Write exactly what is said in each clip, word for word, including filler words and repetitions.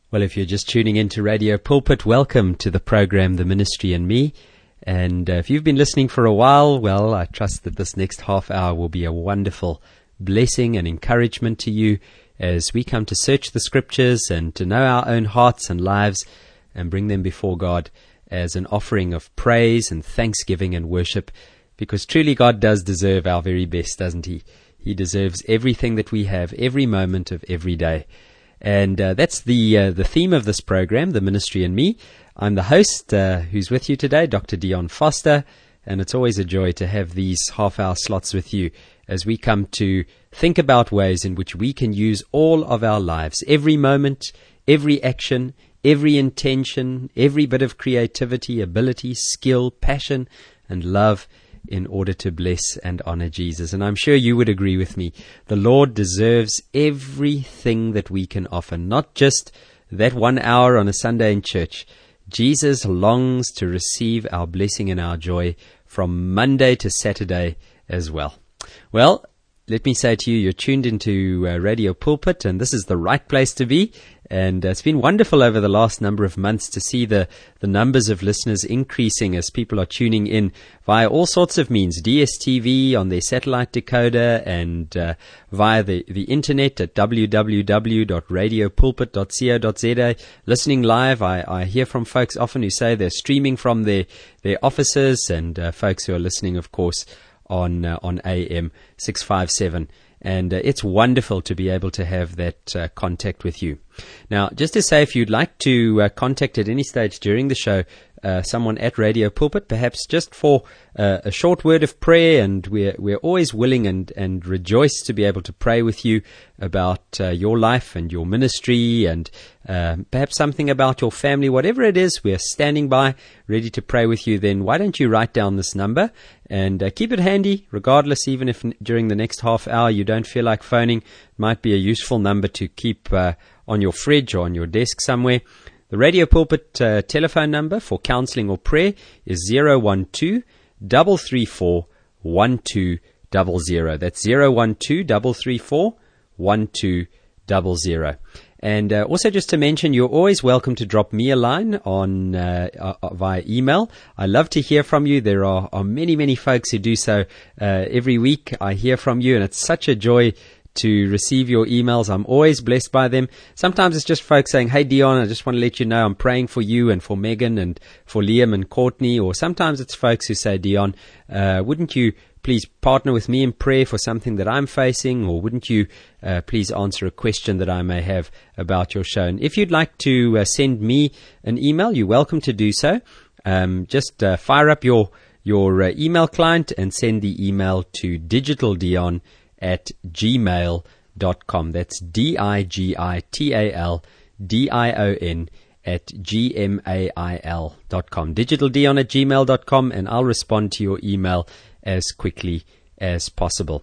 Well, if you're just tuning into Radio Pulpit, welcome to the program, The Ministry and Me. And uh, if you've been listening for a while, well, I trust that this next half hour will be a wonderful blessing and encouragement to you as we come to search the Scriptures and to know our own hearts and lives and bring them before God as an offering of praise and thanksgiving and worship, because truly God does deserve our very best, doesn't He? He deserves everything that we have, every moment of every day. And uh, that's the uh, the theme of this program, The Ministry and Me. I'm the host uh, who's with you today, Doctor Dion Foster, and it's always a joy to have these half-hour slots with you as we come to think about ways in which we can use all of our lives, every moment, every action, every intention, every bit of creativity, ability, skill, passion, and love in order to bless and honor Jesus. And I'm sure you would agree with me. The Lord deserves everything that we can offer, not just that one hour on a Sunday in church. Jesus longs to receive our blessing and our joy from Monday to Saturday as well. Well, let me say to you, you're tuned into uh, Radio Pulpit, and this is the right place to be. And uh, it's been wonderful over the last number of months to see the, the numbers of listeners increasing as people are tuning in via all sorts of means, D S T V on their satellite decoder and uh, via the, the internet at w w w dot radio pulpit dot co dot z a. Listening live, I, I hear from folks often who say they're streaming from their, their offices, and uh, folks who are listening, of course, on uh, on A M six fifty-seven. And uh, it's wonderful to be able to have that uh, contact with you. Now, just to say, if you'd like to uh, contact at any stage during the show uh, someone at Radio Pulpit, perhaps just for uh, a short word of prayer, and we're we're always willing and, and rejoice to be able to pray with you about uh, your life and your ministry, and uh, perhaps something about your family, whatever it is, we're standing by, ready to pray with you. Then why don't you write down this number and uh, keep it handy, regardless, even if n- during the next half hour you don't feel like phoning. It might be a useful number to keep uh, on your fridge or on your desk somewhere. The Radio Pulpit uh, telephone number for counseling or prayer is zero one two, three three four, one two zero zero. That's zero one two, three three four, one two zero zero. And uh, also just to mention, you're always welcome to drop me a line on uh, uh, via email. I love to hear from you. There are, are many, many folks who do so uh, every week. I hear from you, and it's such a joy to receive your emails. I'm always blessed by them. Sometimes it's just folks saying, hey, Dion, I just want to let you know I'm praying for you and for Megan and for Liam and Courtney. Or sometimes it's folks who say, Dion, uh, wouldn't you please partner with me in prayer for something that I'm facing? Or wouldn't you uh, please answer a question that I may have about your show? And if you'd like to uh, send me an email, you're welcome to do so. Um, just uh, fire up your, your uh, email client and send the email to digitaldion at gmail dot com. That's D I G I T A L D I O N at G M A I L dot com. digitaldion at gmail dot com, and I'll respond to your email as quickly as possible.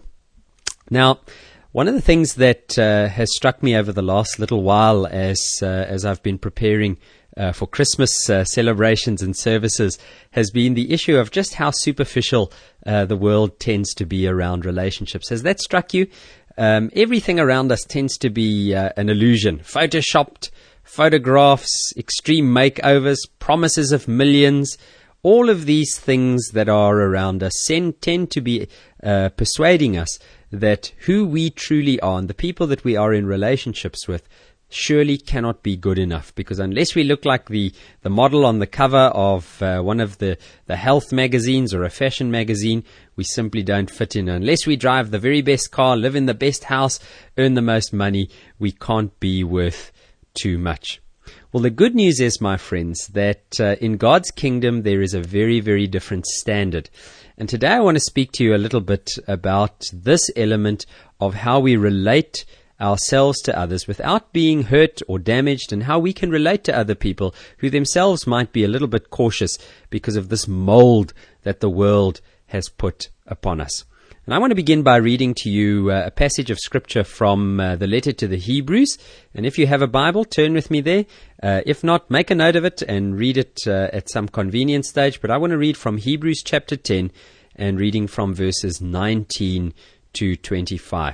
Now, one of the things that uh, has struck me over the last little while as uh, as I've been preparing Uh, for Christmas uh, celebrations and services has been the issue of just how superficial uh, the world tends to be around relationships. Has that struck you? Um, everything around us tends to be uh, an illusion. Photoshopped, photographs, extreme makeovers, promises of millions. All of these things that are around us tend, tend to be uh, persuading us that who we truly are and the people that we are in relationships with surely cannot be good enough, because unless we look like the, the model on the cover of uh, one of the, the health magazines or a fashion magazine, we simply don't fit in. Unless we drive the very best car, live in the best house, earn the most money, we can't be worth too much. Well, the good news is, my friends, that uh, in God's kingdom there is a very, very different standard. And today I want to speak to you a little bit about this element of how we relate ourselves to others without being hurt or damaged, and how we can relate to other people who themselves might be a little bit cautious because of this mold that the world has put upon us. And I want to begin by reading to you uh, a passage of scripture from uh, the letter to the Hebrews. And if you have a Bible, turn with me there. Uh, if not, make a note of it and read it uh, at some convenient stage. But I want to read from Hebrews chapter ten and reading from verses nineteen to twenty-five.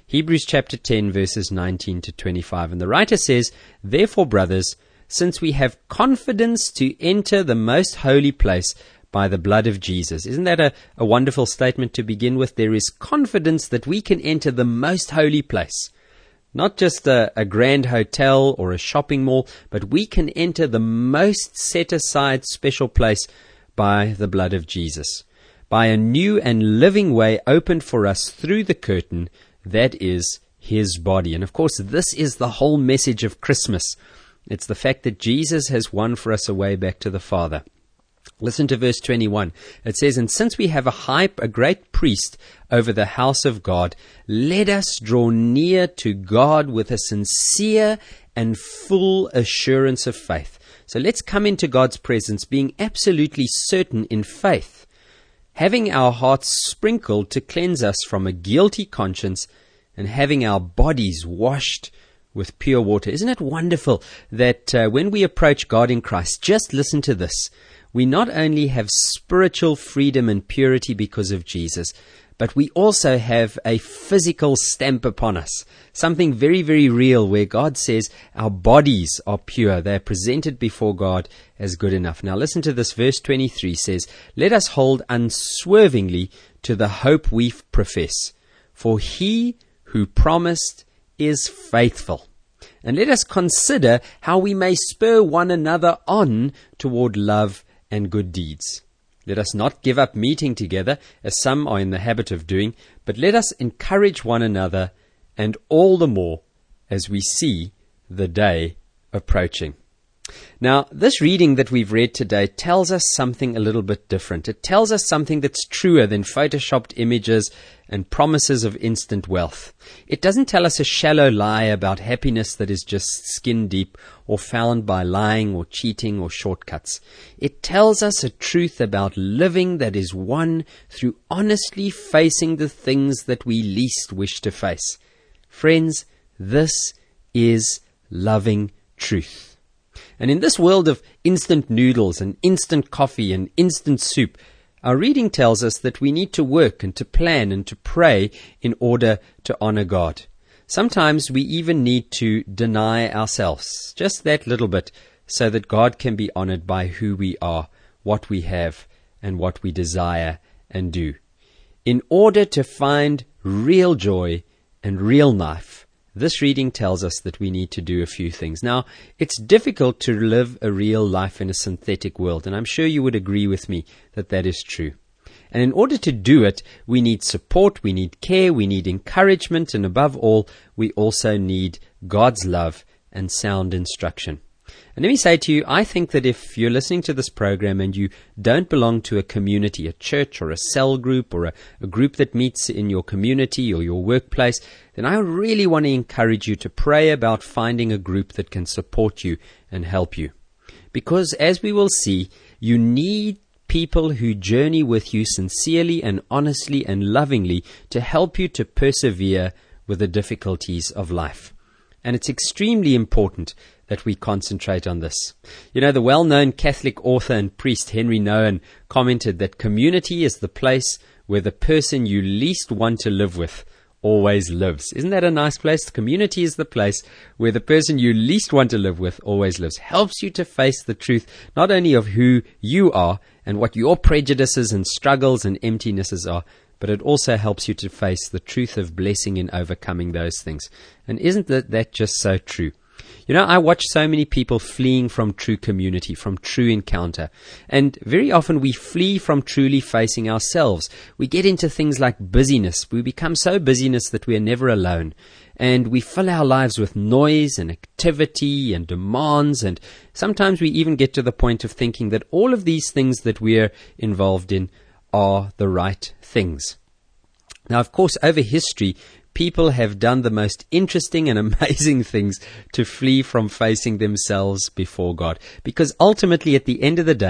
Hebrews chapter ten, verses nineteen to twenty-five. And the writer says, "Therefore, brothers, since we have confidence to enter the most holy place by the blood of Jesus." Isn't that a, a wonderful statement to begin with? There is confidence that we can enter the most holy place. Not just a, a grand hotel or a shopping mall, but we can enter the most set-aside special place by the blood of Jesus, by a new and living way opened for us through the curtain, that is His body. And of course, this is the whole message of Christmas. It's the fact that Jesus has won for us a way back to the Father. Listen to verse twenty-one. It says, "And since we have a high, a great priest over the house of God, let us draw near to God with a sincere and full assurance of faith." So let's come into God's presence being absolutely certain in faith, having our hearts sprinkled to cleanse us from a guilty conscience, and having our bodies washed with pure water. Isn't it wonderful that uh, when we approach God in Christ, just listen to this, we not only have spiritual freedom and purity because of Jesus, but we also have a physical stamp upon us, something very, very real, where God says our bodies are pure. They are presented before God as good enough. Now listen to this. Verse twenty-three says, "Let us hold unswervingly to the hope we profess, for He who promised is faithful. And let us consider how we may spur one another on toward love and good deeds. Let us not give up meeting together, as some are in the habit of doing, but let us encourage one another, and all the more as we see the day approaching." Now, this reading that we've read today tells us something a little bit different. It tells us something that's truer than photoshopped images and promises of instant wealth. It doesn't tell us a shallow lie about happiness that is just skin deep or found by lying or cheating or shortcuts. It tells us a truth about living that is won through honestly facing the things that we least wish to face. Friends, this is loving truth. And in this world of instant noodles and instant coffee and instant soup, our reading tells us that we need to work and to plan and to pray in order to honor God. Sometimes we even need to deny ourselves, just that little bit, so that God can be honored by who we are, what we have, and what we desire and do. In order to find real joy and real life, this reading tells us that we need to do a few things. Now, it's difficult to live a real life in a synthetic world, and I'm sure you would agree with me that that is true. And in order to do it, we need support, we need care, we need encouragement, and above all, we also need God's love and sound instruction. And let me say to you, I think that if you're listening to this program and you don't belong to a community, a church or a cell group or a, a group that meets in your community or your workplace, then I really want to encourage you to pray about finding a group that can support you and help you. Because as we will see, you need people who journey with you sincerely and honestly and lovingly to help you to persevere with the difficulties of life. And it's extremely important that we concentrate on this. You know, the well-known Catholic author and priest Henry Nouwen commented that community is the place where the person you least want to live with always lives. Isn't that a nice place? The community is the place where the person you least want to live with always lives. Helps you to face the truth, not only of who you are and what your prejudices and struggles and emptinesses are, but it also helps you to face the truth of blessing in overcoming those things. And isn't that, that just so true? You know, I watch so many people fleeing from true community, from true encounter. And very often we flee from truly facing ourselves. We get into things like busyness. We become so busyness that we are never alone. And we fill our lives with noise and activity and demands. And sometimes we even get to the point of thinking that all of these things that we're involved in are the right things. Now, of course, over history, people have done the most interesting and amazing things to flee from facing themselves before God. Because ultimately, at the end of the day,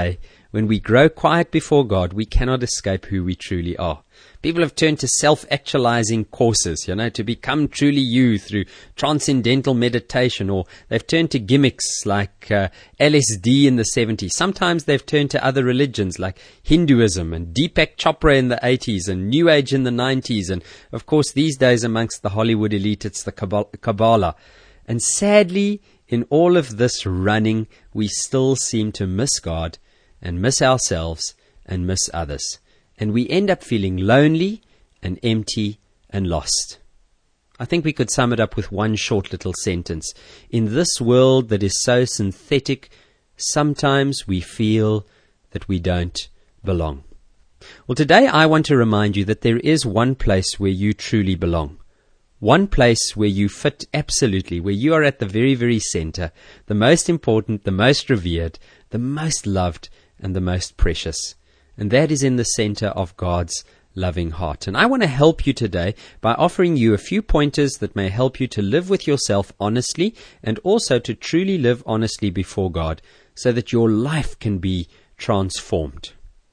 when we grow quiet before God, we cannot escape who we truly are. People have turned to self-actualizing courses, you know, to become truly you through transcendental meditation, or they've turned to gimmicks like uh, L S D in the seventies. Sometimes they've turned to other religions like Hinduism and Deepak Chopra in the eighties and New Age in the nineties. And of course, these days amongst the Hollywood elite, it's the Kabbalah. And sadly, in all of this running, we still seem to miss God and miss ourselves and miss others. And we end up feeling lonely and empty and lost. I think we could sum it up with one short little sentence. In this world that is so synthetic, sometimes we feel that we don't belong. Well, today I want to remind you that there is one place where you truly belong. One place where you fit absolutely, where you are at the very, very center, the most important, the most revered, the most loved, and the most precious. And that is in the center of God's loving heart. And I want to help you today by offering you a few pointers that may help you to live with yourself honestly and also to truly live honestly before God so that your life can be transformed.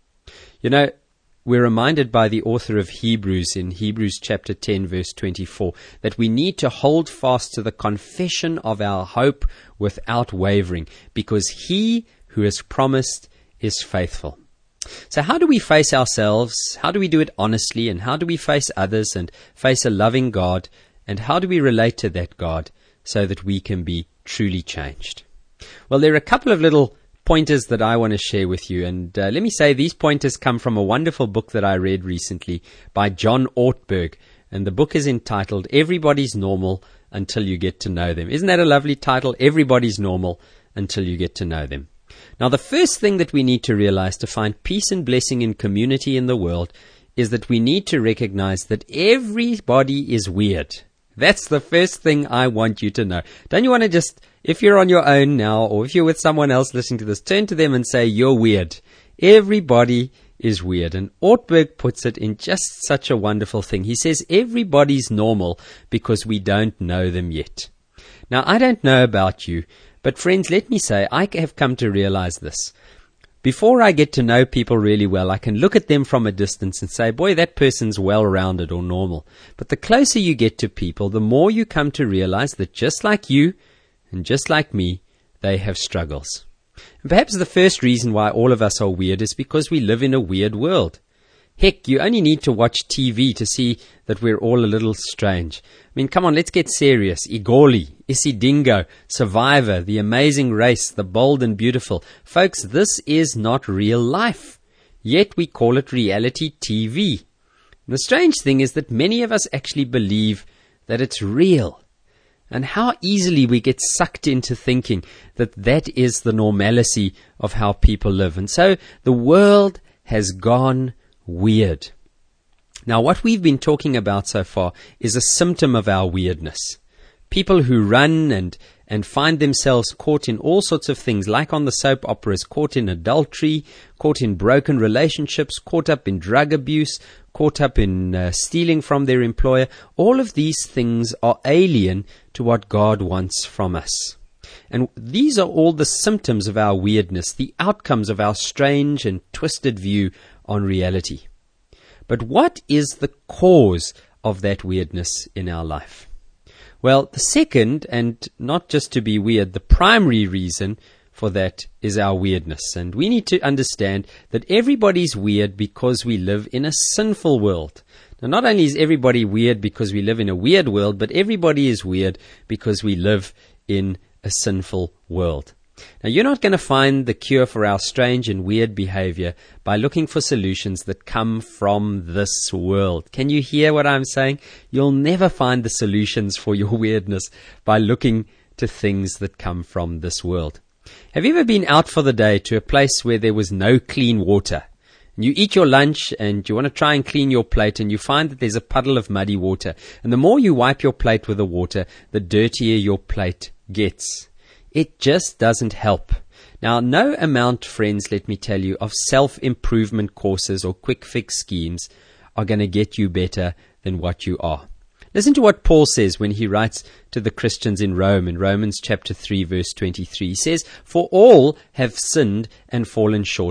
You know, we're reminded by the author of Hebrews in Hebrews chapter ten, verse twenty-four, that we need to hold fast to the confession of our hope without wavering, because he who has promised is faithful. So how do we face ourselves? How do we do it honestly? And how do we face others and face a loving God? And how do we relate to that God so that we can be truly changed? Well, there are a couple of little pointers that I want to share with you. And uh, let me say these pointers come from a wonderful book that I read recently by John Ortberg. And the book is entitled Everybody's Normal Until You Get to Know Them. Isn't that a lovely title? Everybody's Normal Until You Get to Know Them. Now, the first thing that we need to realize to find peace and blessing in community in the world is that we need to recognize that everybody is weird. That's the first thing I want you to know. Don't you want to just, if you're on your own now, or if you're with someone else listening to this, turn to them and say, you're weird. Everybody is weird. And Ortberg puts it in just such a wonderful thing. He says, everybody's normal because we don't know them yet. Now, I don't know about you, but friends, let me say, I have come to realize this. Before I get to know people really well, I can look at them from a distance and say, boy, that person's well-rounded or normal. But the closer you get to people, the more you come to realize that just like you and just like me, they have struggles. And perhaps the first reason why all of us are weird is because we live in a weird world. Heck, you only need to watch T V to see that we're all a little strange. I mean, come on, let's get serious. Igoli, Isidingo, Survivor, The Amazing Race, The Bold and Beautiful. Folks, this is not real life. Yet we call it reality T V. And the strange thing is that many of us actually believe that it's real. And how easily we get sucked into thinking that that is the normalcy of how people live. And so the world has gone weird. Now, what we've been talking about so far is a symptom of our weirdness. People who run and, and find themselves caught in all sorts of things, like on the soap operas, caught in adultery, caught in broken relationships, caught up in drug abuse, caught up in uh, stealing from their employer. All of these things are alien to what God wants from us. And these are all the symptoms of our weirdness, the outcomes of our strange and twisted view on reality. But what is the cause of that weirdness in our life? Well, the second, and not just to be weird, the primary reason for that is our weirdness. And we need to understand that everybody's weird because we live in a sinful world. Now, not only is everybody weird because we live in a weird world, but everybody is weird because we live in a sinful world. Now, you're not going to find the cure for our strange and weird behavior by looking for solutions that come from this world. Can you hear what I'm saying? You'll never find the solutions for your weirdness by looking to things that come from this world. Have you ever been out for the day to a place where there was no clean water? And you eat your lunch and you want to try and clean your plate, and you find that there's a puddle of muddy water. And the more you wipe your plate with the water, the dirtier your plate gets. It just doesn't help. Now, no amount, friends, let me tell you, of self-improvement courses or quick fix schemes are going to get you better than what you are. Listen to what Paul says when he writes to the Christians in Rome in Romans chapter three, verse twenty-three. He says, "For all have sinned and fallen short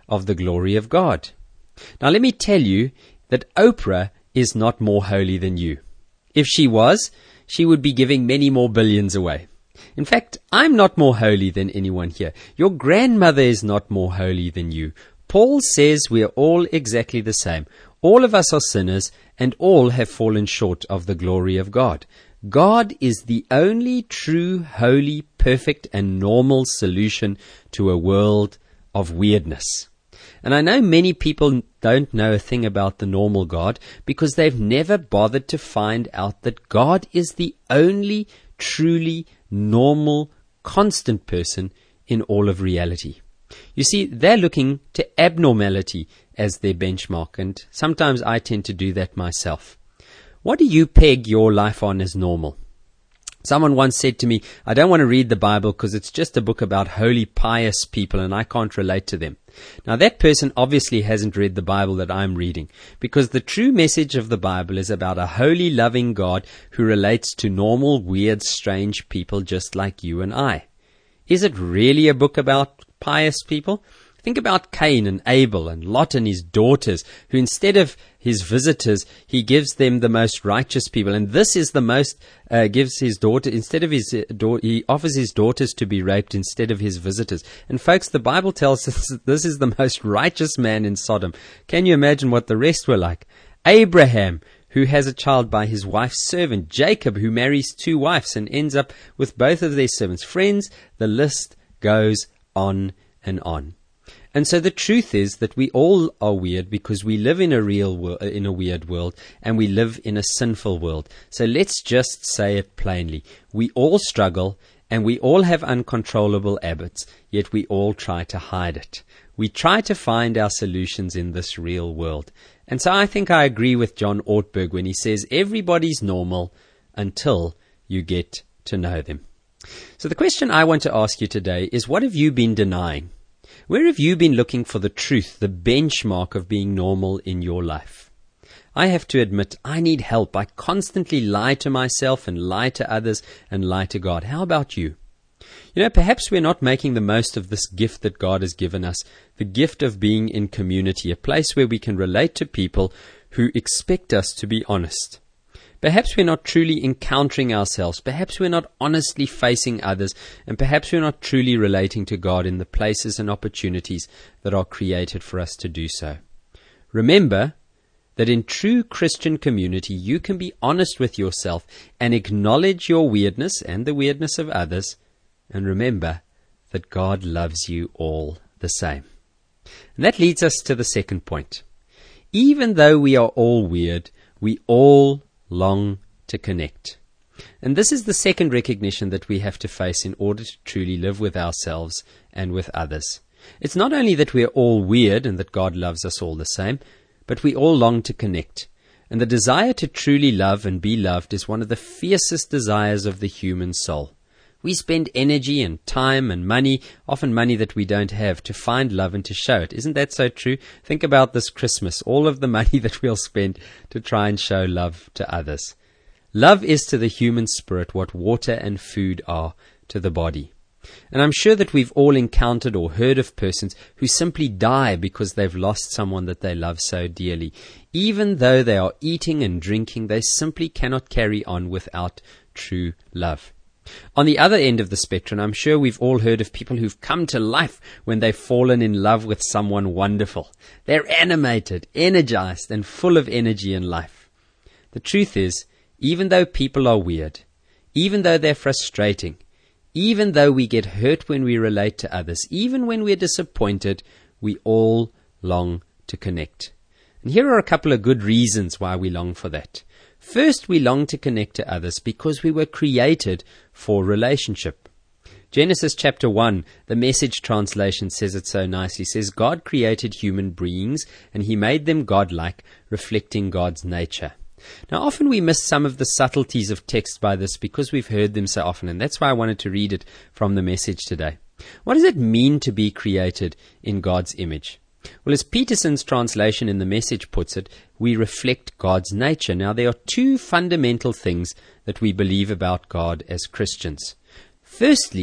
of the glory of God. Now let me tell you that Oprah is not more holy than you. If she was, she would be giving many more billions away. In fact, I'm not more holy than anyone here. Your grandmother is not more holy than you. Paul says we are all exactly the same. All of us are sinners, and all have fallen short of the glory of God. God is the only true, holy, perfect, and normal solution to a world of weirdness. And I know many people don't know a thing about the normal God because they've never bothered to find out that God is the only truly normal, constant person in all of reality. You see, they're looking to abnormality as their benchmark, and sometimes I tend to do that myself. What do you peg your life on as normal? Someone once said to me, I don't want to read the Bible because it's just a book about holy, pious people and I can't relate to them. Now that person obviously hasn't read the Bible that I'm reading, because the true message of the Bible is about a holy, loving God who relates to normal, weird, strange people just like you and I. Is it really a book about pious people? Think about Cain and Abel and Lot and his daughters, who instead of his visitors, he gives them the most righteous people. And this is the most, uh, gives his daughter, instead of his, uh, da- he offers his daughters to be raped instead of his visitors. And folks, the Bible tells us this is the most righteous man in Sodom. Can you imagine what the rest were like? Abraham, who has a child by his wife's servant. Jacob, who marries two wives and ends up with both of their servants. Friends, the list goes on and on. And so the truth is that we all are weird because we live in a real wo- in a weird world, and we live in a sinful world. So let's just say it plainly. We all struggle, and we all have uncontrollable habits, yet we all try to hide it. We try to find our solutions in this real world. And so I think I agree with John Ortberg when he says everybody's normal until you get to know them. So the question I want to ask you today is, what have you been denying? Where have you been looking for the truth, the benchmark of being normal in your life? I have to admit, I need help. I constantly lie to myself and lie to others and lie to God. How about you? You know, perhaps we're not making the most of this gift that God has given us, the gift of being in community, a place where we can relate to people who expect us to be honest. Perhaps we're not truly encountering ourselves. Perhaps we're not honestly facing others. And perhaps we're not truly relating to God in the places and opportunities that are created for us to do so. Remember that in true Christian community, you can be honest with yourself and acknowledge your weirdness and the weirdness of others. And remember that God loves you all the same. And that leads us to the second point. Even though we are all weird, we all long to connect. And this is the second recognition that we have to face in order to truly live with ourselves and with others. It's not only that we're all weird and that God loves us all the same, but we all long to connect. And the desire to truly love and be loved is one of the fiercest desires of the human soul. We spend energy and time and money, often money that we don't have, to find love and to show it. Isn't that so true? Think about this Christmas, all of the money that we'll spend to try and show love to others. Love is to the human spirit what water and food are to the body. And I'm sure that we've all encountered or heard of persons who simply die because they've lost someone that they love so dearly. Even though they are eating and drinking, they simply cannot carry on without true love. On the other end of the spectrum, I'm sure we've all heard of people who've come to life when they've fallen in love with someone wonderful. They're animated, energized, and full of energy and life. The truth is, even though people are weird, even though they're frustrating, even though we get hurt when we relate to others, even when we're disappointed, we all long to connect. And here are a couple of good reasons why we long for that. First, we long to connect to others because we were created for relationship. Genesis chapter one, the Message translation says it so nicely. It says, God created human beings and he made them godlike, reflecting God's nature. Now, often we miss some of the subtleties of text by this because we've heard them so often, and that's why I wanted to read it from the Message today. What does it mean to be created in God's image? Well, as Peterson's translation in the Message puts it, we reflect God's nature. Now, there are two fundamental things that we believe about God as Christians. Firstly,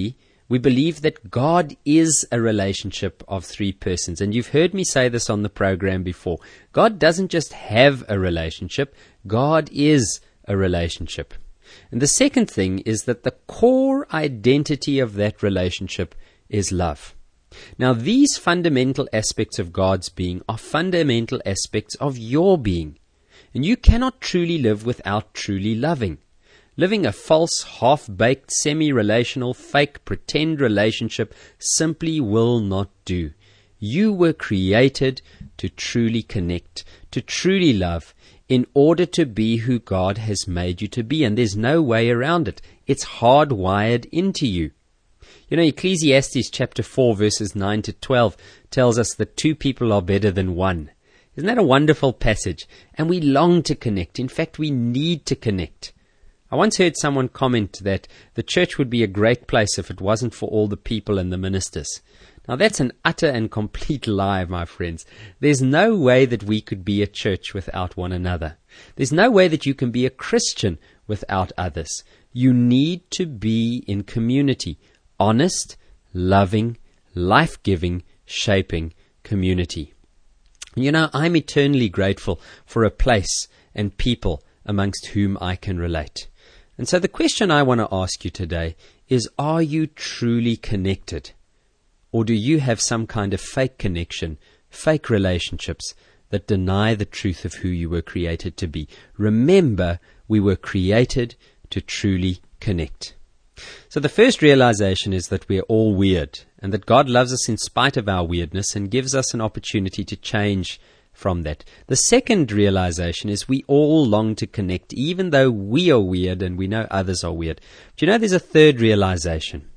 We believe that God is a relationship of three persons. And you've heard me say this on the program before. God doesn't just have a relationship. God is a relationship. And the second thing is that the core identity of that relationship is love. Now, these fundamental aspects of God's being are fundamental aspects of your being. And you cannot truly live without truly loving. Living a false, half-baked, semi-relational, fake, pretend relationship simply will not do. You were created to truly connect, to truly love, in order to be who God has made you to be. And there's no way around it. It's hardwired into you. You know, Ecclesiastes chapter four, verses nine to twelve tells us that two people are better than one. Isn't that a wonderful passage? And we long to connect. In fact, we need to connect. I once heard someone comment that the church would be a great place if it wasn't for all the people and the ministers. Now that's an utter and complete lie, my friends. There's no way that we could be a church without one another. There's no way that you can be a Christian without others. You need to be in community. Honest, loving, life-giving, shaping community. You know, I'm eternally grateful for a place and people amongst whom I can relate. And so the question I want to ask you today is, are you truly connected? Or do you have some kind of fake connection, fake relationships that deny the truth of who you were created to be? Remember, we were created to truly connect. So the first realization is that we are all weird, and that God loves us in spite of our weirdness and gives us an opportunity to change from that. The second realization is we all long to connect, even though we are weird and we know others are weird. Do you know there's a third realization?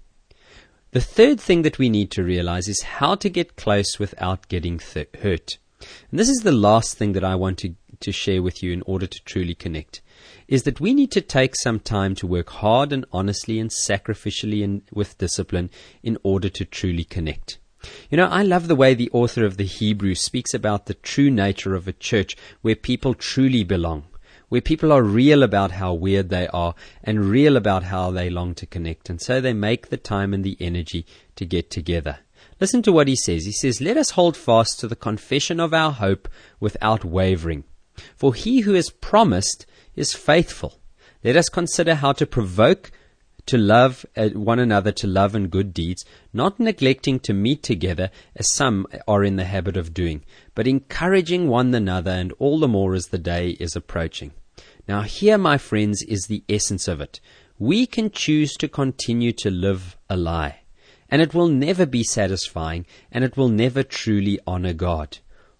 The third thing that we need to realize is how to get close without getting th- hurt. And this is the last thing that I want to, to share with you in order to truly connect, is that we need to take some time to work hard and honestly and sacrificially and with discipline in order to truly connect. You know, I love the way the author of the Hebrews speaks about the true nature of a church where people truly belong, where people are real about how weird they are and real about how they long to connect. And so they make the time and the energy to get together. Listen to what he says. He says, "Let us hold fast to the confession of our hope without wavering. For he who has promised is faithful. Let us consider how to provoke to love uh, one another to love and good deeds, not neglecting to meet together as some are in the habit of doing, but encouraging one another, and all the more as the day is approaching." Now here, my friends, is the essence of it. We can choose to continue to live a lie, and it will never be satisfying, and it will never truly honor God.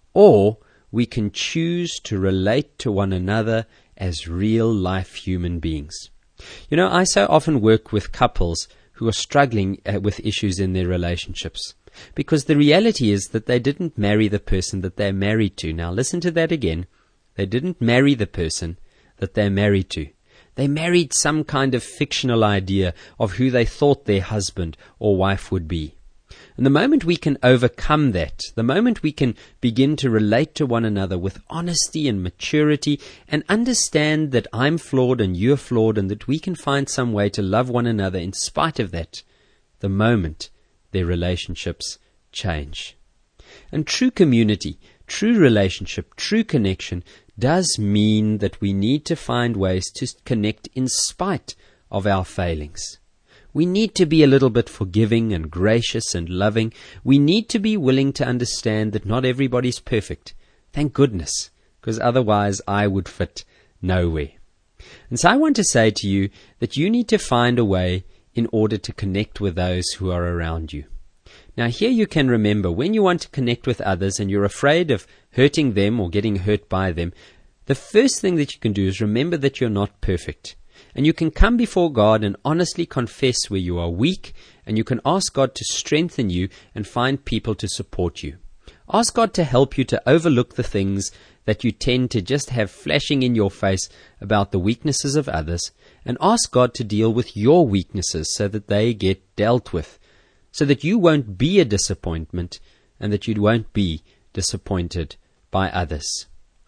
Or we can choose to relate to one another as real-life human beings. You know, I so often work with couples who are struggling uh, with issues in their relationships, because the reality is that they didn't marry the person that they're married to. Now listen to that again. They didn't marry the person that they're married to. They married some kind of fictional idea of who they thought their husband or wife would be. And the moment we can overcome that, the moment we can begin to relate to one another with honesty and maturity and understand that I'm flawed and you're flawed and that we can find some way to love one another in spite of that, the moment their relationships change. And true community, true relationship, true connection does mean that we need to find ways to connect in spite of our failings. We need to be a little bit forgiving and gracious and loving. We need to be willing to understand that not everybody's perfect. Thank goodness, because otherwise I would fit nowhere. And so I want to say to you that you need to find a way in order to connect with those who are around you. Now here you can remember, when you want to connect with others and you're afraid of hurting them or getting hurt by them, the first thing that you can do is remember that you're not perfect. And you can come before God and honestly confess where you are weak, and you can ask God to strengthen you and find people to support you. Ask God to help you to overlook the things that you tend to just have flashing in your face about the weaknesses of others, and ask God to deal with your weaknesses so that they get dealt with, so that you won't be a disappointment and that you won't be disappointed by others.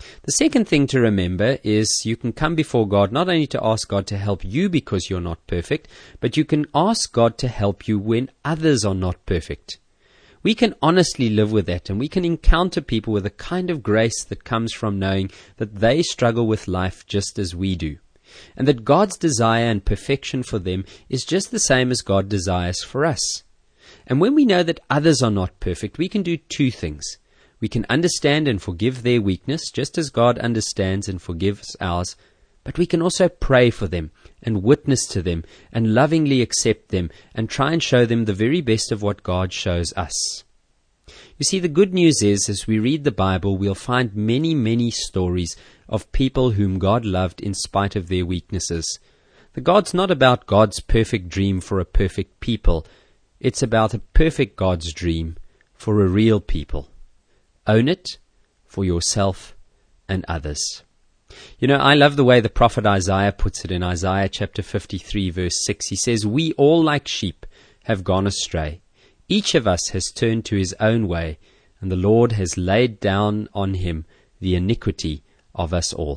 The second thing to remember is you can come before God not only to ask God to help you because you're not perfect, but you can ask God to help you when others are not perfect. We can honestly live with that, and we can encounter people with a kind of grace that comes from knowing that they struggle with life just as we do, and that God's desire and perfection for them is just the same as God desires for us. And when we know that others are not perfect, we can do two things. We can understand and forgive their weakness, just as God understands and forgives ours, but we can also pray for them and witness to them and lovingly accept them and try and show them the very best of what God shows us. You see, the good news is, as we read the Bible, we'll find many, many stories of people whom God loved in spite of their weaknesses. The God's not about God's perfect dream for a perfect people. It's about a perfect God's dream for a real people. Own it for yourself and others. You know, I love the way the prophet Isaiah puts it in Isaiah chapter fifty-three, verse six. He says, "We all like sheep have gone astray. Each of us has turned to his own way, and the Lord has laid down on him the iniquity of us all."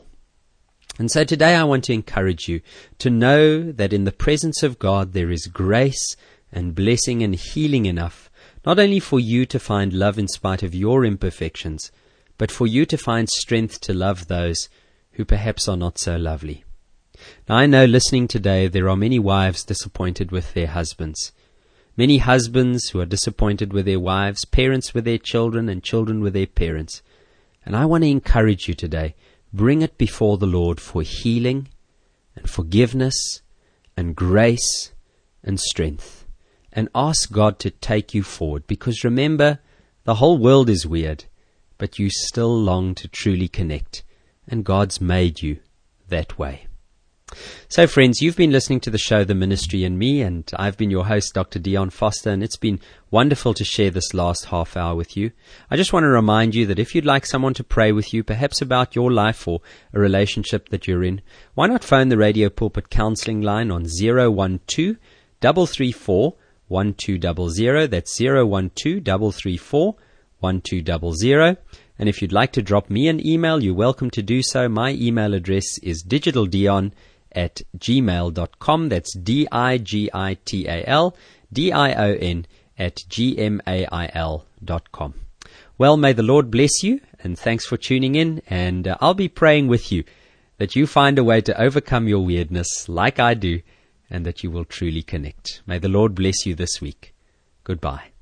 And so today I want to encourage you to know that in the presence of God there is grace and blessing and healing enough, not only for you to find love in spite of your imperfections, but for you to find strength to love those who perhaps are not so lovely. Now, I know listening today there are many wives disappointed with their husbands. Many husbands who are disappointed with their wives, parents with their children, and children with their parents. And I want to encourage you today, bring it before the Lord for healing and forgiveness and grace and strength. And ask God to take you forward. Because remember, the whole world is weird, but you still long to truly connect. And God's made you that way. So friends, you've been listening to the show The Ministry and Me, and I've been your host, Doctor Dion Foster, and it's been wonderful to share this last half hour with you. I just want to remind you that if you'd like someone to pray with you, perhaps about your life or a relationship that you're in, why not phone the Radio Pulpit Counseling line on zero one two, three three four, one two zero zero. That's zero one two, three three four, one two zero zero. And if you'd like to drop me an email, you're welcome to do so. My email address is digitaldion at gmail dot com. That's D I G I T A L D I O N at G M A I L dot com. Well, may the Lord bless you, and thanks for tuning in. And uh, I'll be praying with you that you find a way to overcome your weirdness like I do, and that you will truly connect. May the Lord bless you this week. Goodbye.